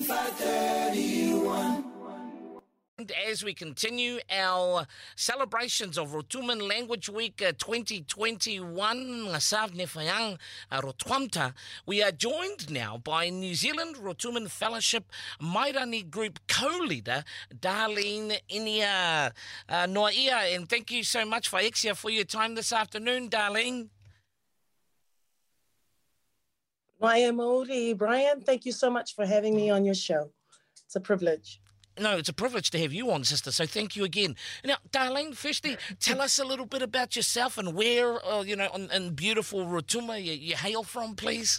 And as we continue our celebrations of Rotuman Language Week 2021, Ngasav Nefayang Rotwamta, we are joined now by New Zealand Rotuman Fellowship Mairani Group co-leader, Darlene Inia Noaia. And thank you so much, Faexia, for your time this afternoon, Darlene. Noaia Maori, Brian, thank you so much for having me on your show. It's a privilege. No, it's a privilege to have you on, sister, so thank you again. Now, Darlene, firstly, tell us a little bit about yourself and where, in beautiful Rotuma you hail from, please.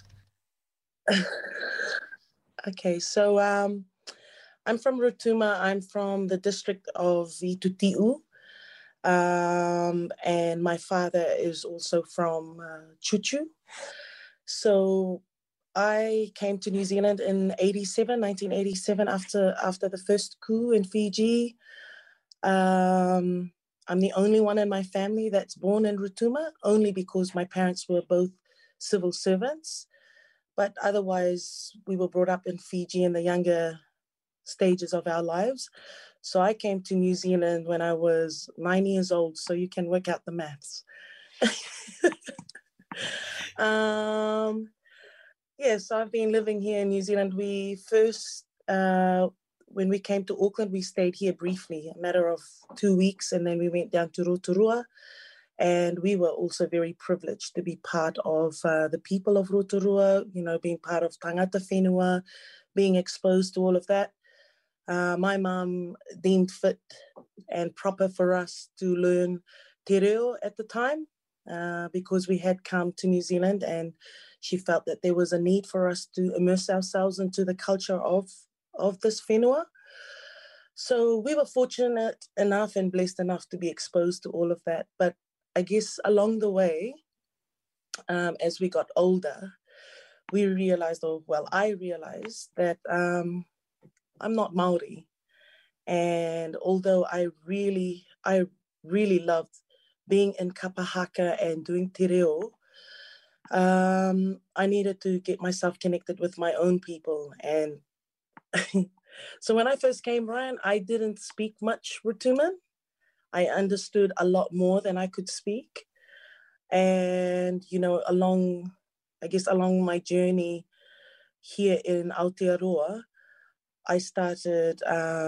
Okay, so I'm from Rotuma. I'm from the district of Itutiu, and my father is also from Chuchu. So I came to New Zealand in 1987, after the first coup in Fiji. I'm the only one in my family that's born in Rotuma, only because my parents were both civil servants. But otherwise, we were brought up in Fiji in the younger stages of our lives. So I came to New Zealand when I was 9 years old, so you can work out the maths. Yes, I've been living here in New Zealand. We first, when we came to Auckland, we stayed here briefly, a matter of 2 weeks, and then we went down to Rotorua. And we were also very privileged to be part of the people of Rotorua, being part of Tangata Whenua, being exposed to all of that. My mum deemed fit and proper for us to learn te reo at the time, because we had come to New Zealand and she felt that there was a need for us to immerse ourselves into the culture of this whenua. So we were fortunate enough and blessed enough to be exposed to all of that. But I guess along the way, as we got older, I realized that I'm not Maori. And although I really loved being in Kapahaka and doing te reo, I needed to get myself connected with my own people. And so when I first came, Ryan, I didn't speak much Rotuman. I understood a lot more than I could speak. And, along my journey here in Aotearoa, I started,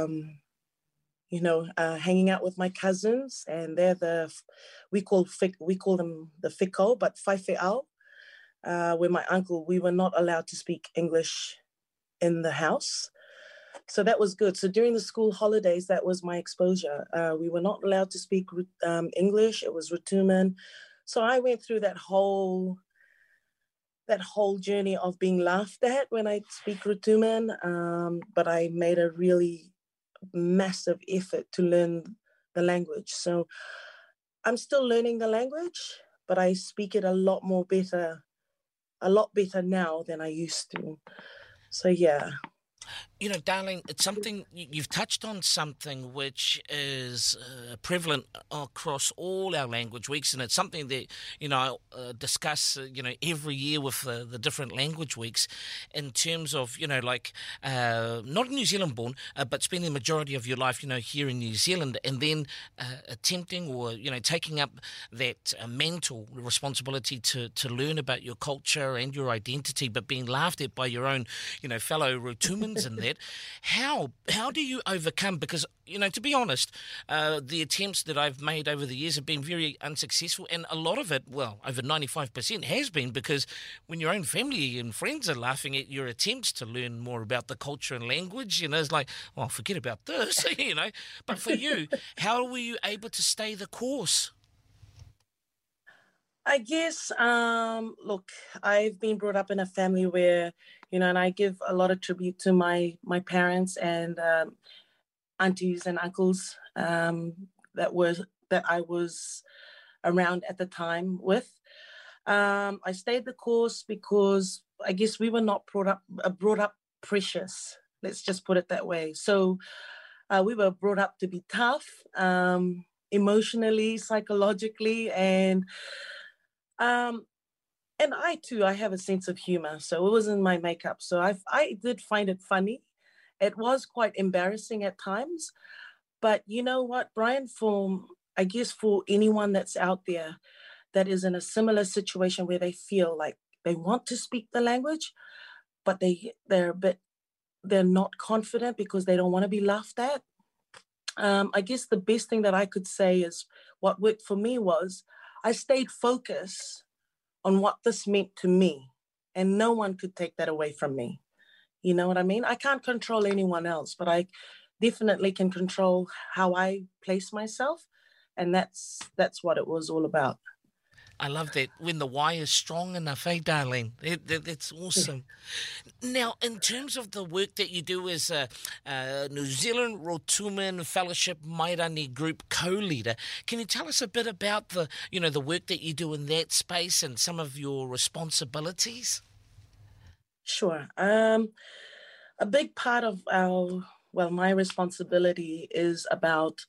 hanging out with my cousins, and they're we call them the whikau, but whaiwheao. Where my uncle, we were not allowed to speak English in the house. So that was good. So during the school holidays, that was my exposure. We were not allowed to speak English. It was Rotuman. So I went through that whole journey of being laughed at when I speak Rotuman. But I made a really massive effort to learn the language. So I'm still learning the language, but I speak it a lot better now than I used to. So, yeah. Darling, it's something you've touched on, something which is prevalent across all our language weeks, and it's something that I discuss every year with the different language weeks, in terms of not New Zealand born, but spending the majority of your life here in New Zealand, and then attempting or taking up that mental responsibility to learn about your culture and your identity, but being laughed at by your own fellow Rotumans and that. How do you overcome? Because, to be honest, the attempts that I've made over the years have been very unsuccessful, and a lot of it, well, over 95% has been because when your own family and friends are laughing at your attempts to learn more about the culture and language, it's like, well, forget about this, But for you, how were you able to stay the course? I guess, look, I've been brought up in a family where, and I give a lot of tribute to my parents and aunties and uncles that I was around at the time with. I stayed the course because I guess we were not brought up precious. Let's just put it that way. So we were brought up to be tough, emotionally, psychologically, and I too, I have a sense of humor, so it was in my makeup. So I did find it funny it was quite embarrassing at times. But you know what, Brian, I guess for anyone that's out there that is in a similar situation where they feel like they want to speak the language, but they're not confident because they don't want to be laughed at. I guess the best thing that I could say is what worked for me was I stayed focused on what this meant to me, and no one could take that away from me. You know what I mean? I can't control anyone else, but I definitely can control how I place myself, and that's what it was all about. I love that. When the why is strong enough, eh, Darlene? That's awesome. Now, in terms of the work that you do as a New Zealand Rotuman Fellowship Mairani Group co-leader, can you tell us a bit about the work that you do in that space and some of your responsibilities? Sure. A big part of my responsibility is about,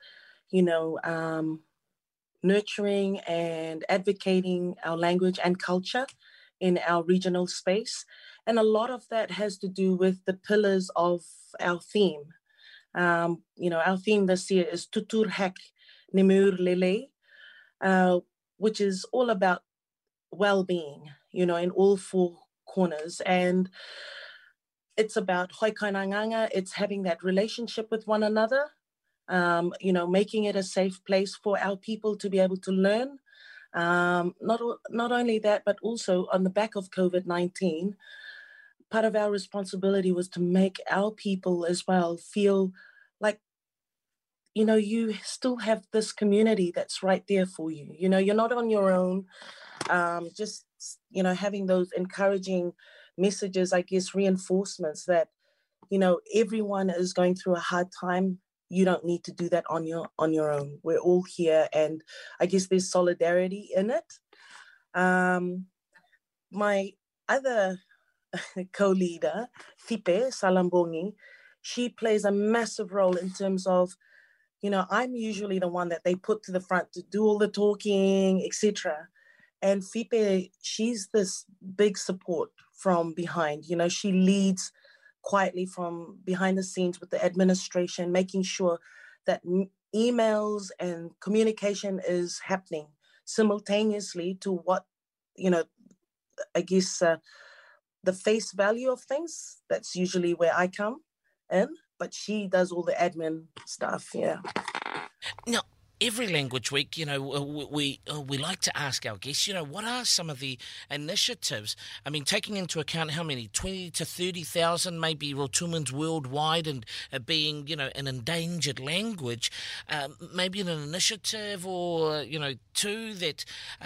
nurturing and advocating our language and culture in our regional space. And a lot of that has to do with the pillars of our theme. Our theme this year is Tutur Hek Nemur Lele, which is all about well-being, in all four corners. And it's about hoikainanganga, it's having that relationship with one another, making it a safe place for our people to be able to learn. Not only that, but also on the back of COVID-19, part of our responsibility was to make our people as well feel like, you still have this community that's right there for you. You're not on your own. Just, having those encouraging messages, I guess, reinforcements that, everyone is going through a hard time. You don't need to do that on your own. We're all here, and I guess there's solidarity in it. My other co-leader, Fipe Salambongi, she plays a massive role in terms of, I'm usually the one that they put to the front to do all the talking, etc. And Fipe, she's this big support from behind. She leads quietly from behind the scenes with the administration, making sure that emails and communication is happening simultaneously to what, I guess, the face value of things. That's usually where I come in, but she does all the admin stuff, yeah. Now, every Language Week, we like to ask our guests, what are some of the initiatives? I mean, taking into account how many, 20 to 30,000 maybe Rotumans worldwide, and being, an endangered language, maybe an initiative or, two that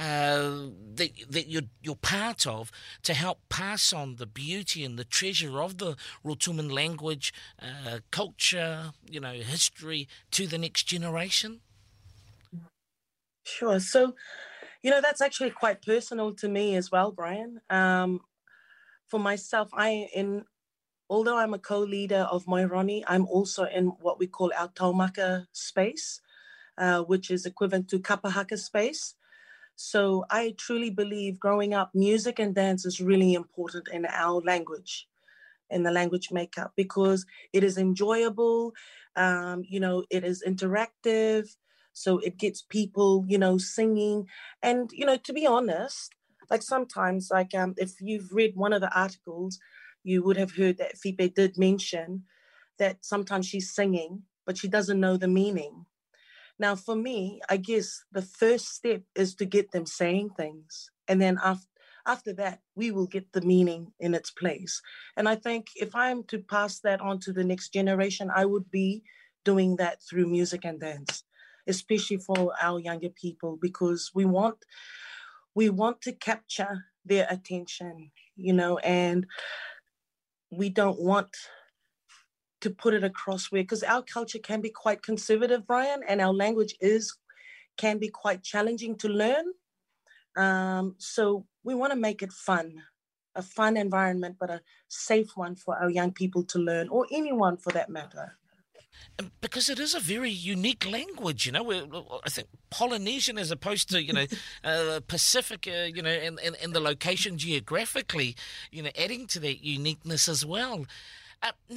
you're part of to help pass on the beauty and the treasure of the Rotuman language, culture, history to the next generation? Sure. So, that's actually quite personal to me as well, Brian. For myself, although I'm a co-leader of Moironi, I'm also in what we call our taumaka space, which is equivalent to kapahaka space. So I truly believe growing up, music and dance is really important in our language, in the language makeup, because it is enjoyable, it is interactive. So it gets people, singing. And, to be honest, like sometimes, if you've read one of the articles, you would have heard that Fipe did mention that sometimes she's singing, but she doesn't know the meaning. Now, for me, I guess the first step is to get them saying things. And then after that, we will get the meaning in its place. And I think if I'm to pass that on to the next generation, I would be doing that through music and dance, especially for our younger people, because we want to capture their attention, and we don't want to put it across because our culture can be quite conservative, Brian, and our language can be quite challenging to learn. So we want to make it fun, a fun environment, but a safe one for our young people to learn, or anyone for that matter. Because it is a very unique language, I think Polynesian as opposed to, Pacific, and the location geographically, adding to that uniqueness as well. Now,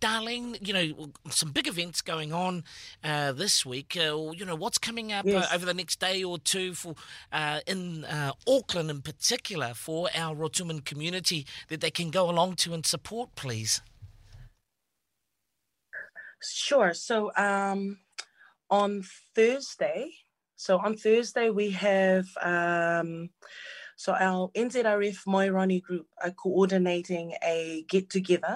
Darlene, some big events going on this week. What's coming up over the next day or two for in Auckland in particular for our Rotuman community that they can go along to and support, please? Sure. So on Thursday we have so our NZRF Moirani group are coordinating a get-together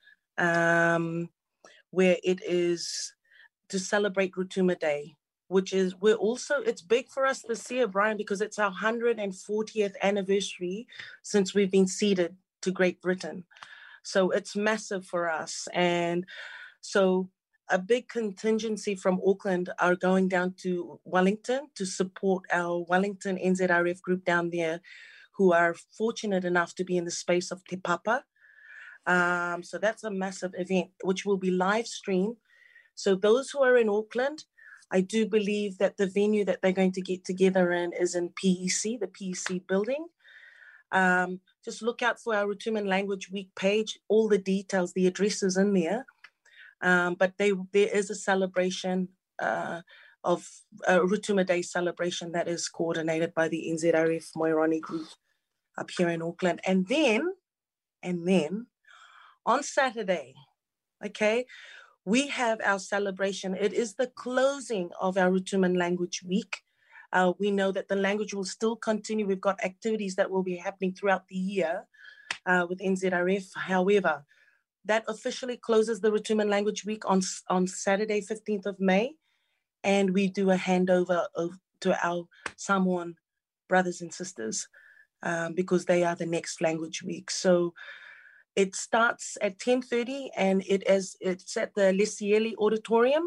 where it is to celebrate Rotuma Day, which is, it's big for us this year, Brian, because it's our 140th anniversary since we've been ceded to Great Britain. So it's massive for us. And so a big contingency from Auckland are going down to Wellington to support our Wellington NZRF group down there who are fortunate enough to be in the space of Te Papa. So that's a massive event, which will be live streamed. So those who are in Auckland, I do believe that the venue that they're going to get together in is in PEC, the PEC building. Just look out for our Rotuman Language Week page, all the details, the address is in there. But there is a celebration of a Rotuma Day celebration that is coordinated by the NZRF Moirani group up here in Auckland. And then on Saturday, okay, we have our celebration. It is the closing of our Rotuman Language Week. We know that the language will still continue. We've got activities that will be happening throughout the year with NZRF. However, that officially closes the Rotuman Language Week on Saturday, 15th of May. And we do a handover to our Samoan brothers and sisters because they are the next language week. So it starts at 10:30 and it's at the Lesieli Auditorium,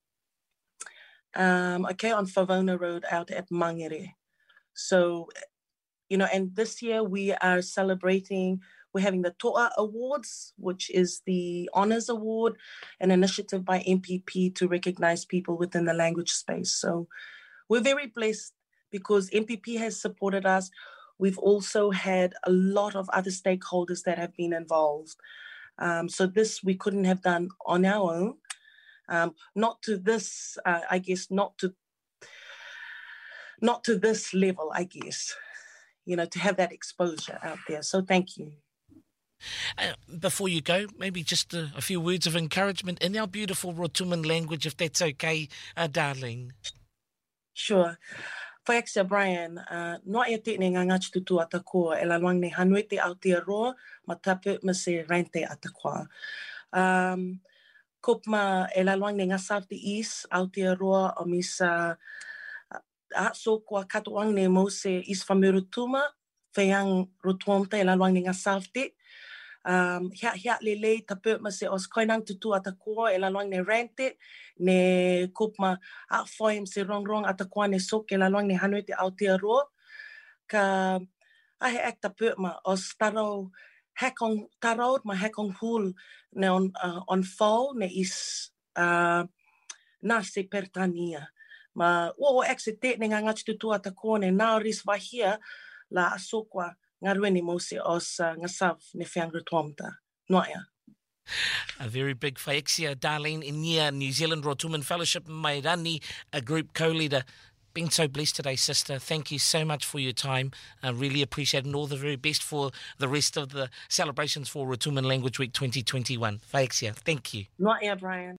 on Favona Road out at Mangere. So, and this year we are celebrating. We're having the Toa Awards, which is the Honours Award, an initiative by MPP to recognize people within the language space. So we're very blessed because MPP has supported us. We've also had a lot of other stakeholders that have been involved. So this we couldn't have done on our own. Not to this, not to this level, I guess, to have that exposure out there. So thank you. Before you go, maybe just a few words of encouragement in our beautiful Rotuman language, if that's okay, Darlene. Sure. Whaexia Brian, noa e te ne ngangach tutu atakoa, e la luang ne hanui te Aotearoa, ma tapu ma se rente atakoa. Kopma e la luang ne ngasaf te is Aotearoa o misa so kwa katoang ne mo se is famerutuma, feang rotuamta e la luang ne ngasaf te. Hia lele tapu ma se os koinang tutu atakoa e la luang ne rente ne kupma a foim se rongrong atakoa ne sok e la luang ne hanui te Aotearoa ka ahe ek tapu ma os tarau hekong tarau ma hekong hul ne on fall ne is na se pertania ma o ek se te ne ngangach tutu atakoa ne na ris vahia la asokwa ngarueni mose os ngasav ne feangru tuamta noia. A very big whaexia, Darlene Inia, New Zealand Rotuman Fellowship Mairani, a group co-leader. Been so blessed today, sister. Thank you so much for your time. I really appreciate it, and all the very best for the rest of the celebrations for Rotuman Language Week 2021. Whaexia, thank you. Noia, Brian.